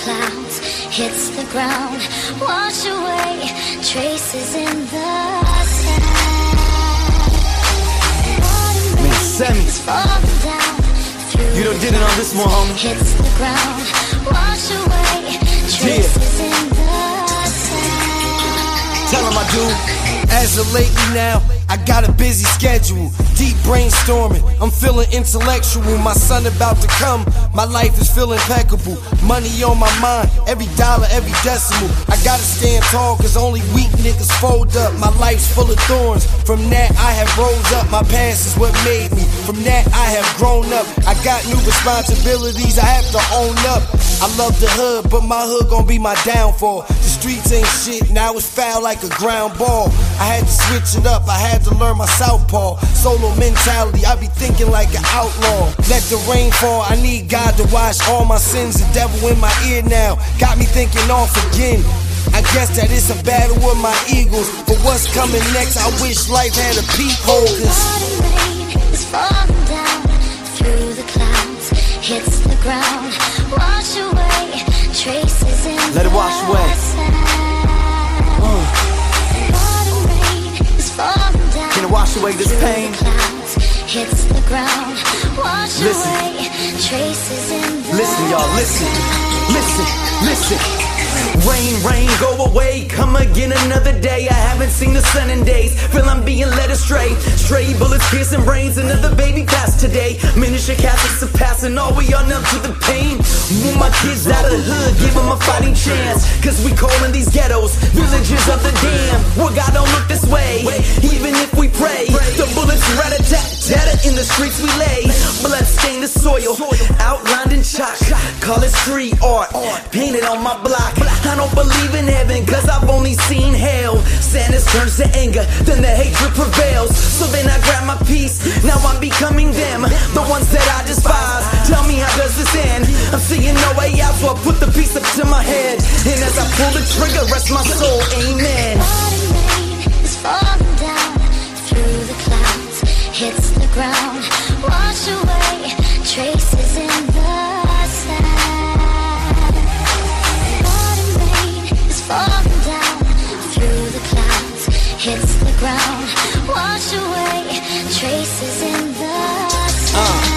clouds, hits the ground, wash away traces in the sand. Water rain is falling down through you done did it on this one, homie. Hits the ground, wash away traces in the sand. Tell him I do. As of lately now, I got a busy schedule. Deep brainstorming, I'm feeling intellectual. My son about to come, my life is feeling impeccable. Money on my mind, every dollar, every decimal. I gotta stand tall, cause only weak niggas fold up. My life's full of thorns, from that I have rose up. My past is what made me, from that I have grown up. I got new responsibilities, I have to own up. I love the hood, but my hood gon' be my downfall. The streets ain't shit, now it's foul like a ground ball. I had to switch it up, I had to learn my southpaw. Solo mentality, I be thinking like an outlaw. Let the rain fall, I need God to wash all my sins. The devil in my ear now, got me thinking off again. I guess that it's a battle with my eagles. But what's coming next, I wish life had a peephole. Water rain is falling down through the clouds, hits the ground, wash away traces in Let it wash away. Can it wash away this pain? Hits the ground, wash away traces in the Listen, y'all, listen, listen, listen. Rain, rain, go away, come again another day. I haven't seen the sun in days, feel I'm being led astray. Stray bullets piercing brains, another baby passed today. Miniature Catholics are passing, all we are numb to the pain. Move my kids out of the hood, give them a fighting chance. Cause we callin' these ghettos, villages of the damned. Well, God don't look this way, even if we pray. The bullets rat-a-tat-tat in the streets we lay. Blood stain the soil, outlined in chalk. Call it street art, painted on my block. I don't believe in heaven, cause I've only seen hell. Sadness turns to anger, then the hatred prevails. So then I grab my peace, now I'm becoming them, the ones that I despise. Tell me, how does this end? I'm seeing no way out, so I put the piece up to my head. And as I pull the trigger, rest my soul, amen. Water rain is falling down through the clouds, hits the ground, wash away traces in the sand. Water rain is falling down through the clouds, hits the ground, wash away traces in the sand.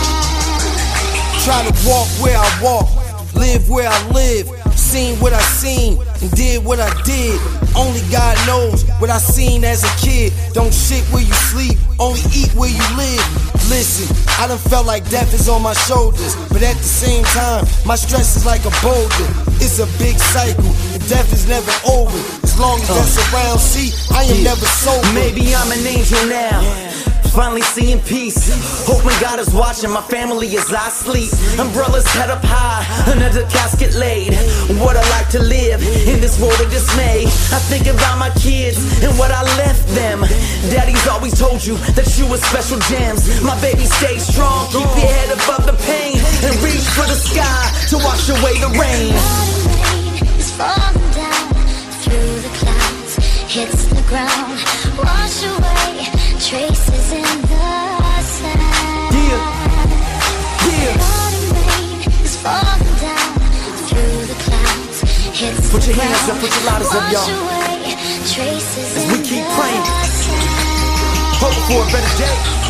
Try to walk where I walk, live where I live, seen what I seen, and did what I did. Only God knows what I seen as a kid. Don't shit where you sleep, only eat where you live. Listen, I done felt like death is on my shoulders, but at the same time, my stress is like a boulder. It's a big cycle, and death is never over. As long as that's around, see, I am never sober. Maybe I'm an angel now, finally seeing peace. Hoping God is watching my family as I sleep. Umbrellas head up high, another casket laid. What I like to live in this world of dismay. I think about my kids and what I left them. Daddy's always told you that you were special gems. My baby, stay strong, keep your head above the pain, and reach for the sky to wash away the rain. Water rain is falling down through the clouds, hits the ground, wash away traces in the sand. Water rain is falling down through the clouds, hits the ground, Put your hands up, put your lighters up, y'all. wash away traces As we keep in praying, the sand. hoping for a better day.